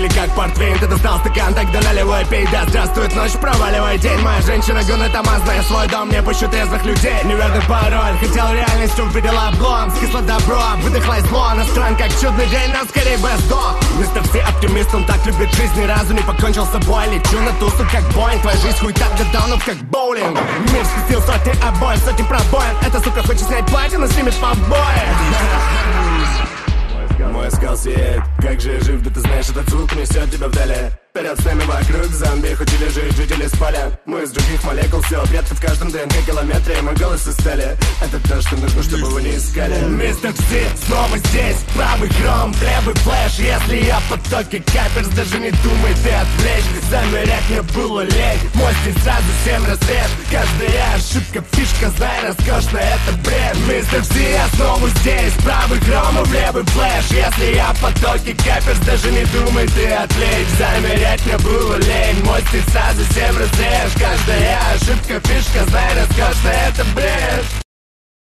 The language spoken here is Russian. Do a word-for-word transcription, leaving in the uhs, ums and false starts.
или как портвейн. Ты достал стакан, тогда наливай, пей. Да здравствует ночь, проваливай день. Моя женщина гонит алмазная свой дом. Не пущу трезвых людей, неверный пароль. Хотел реальность, увидел облом. Скисло добро, выдохло зло. Настроен как чудный день, но скорее без до. Мистер Си оптимист, он так любит жизнь, ни разу не покончил с собой. Лечу на тусу как Боинг, твоя жизнь хуй так даунов как боулинг. Мир спустил сотни обоев, сотни пробоев. Эта сука хочет снять платье, но снимет побои. Мой скал сияет, как же я жив, да ты знаешь, этот звук несет тебя вдали. Вперед с нами вокруг зомби, хоть и лежит, жители спали. Мы из других молекул, все предки в каждом ДНК километре. Мы голосы стали, это то, что нужно, чтобы вы не искали. Мистер Си снова здесь, правый хром, левый флеш. Если я в потоке каперс, даже не думай ты отвлечь. Замерять мне было лень, мой стиль сразу всем разрежь. Каждая ошибка фишка, знай, роскошно, это бред. Мистер Си, я снова здесь, правый хром и левый флеш. Если я в потоке каперс, даже не думай ты отвлечь. Замерять мне было лень, мой стиль сразу всем разрежь. Каждая ошибка фишка, знай, роскошно, это бред.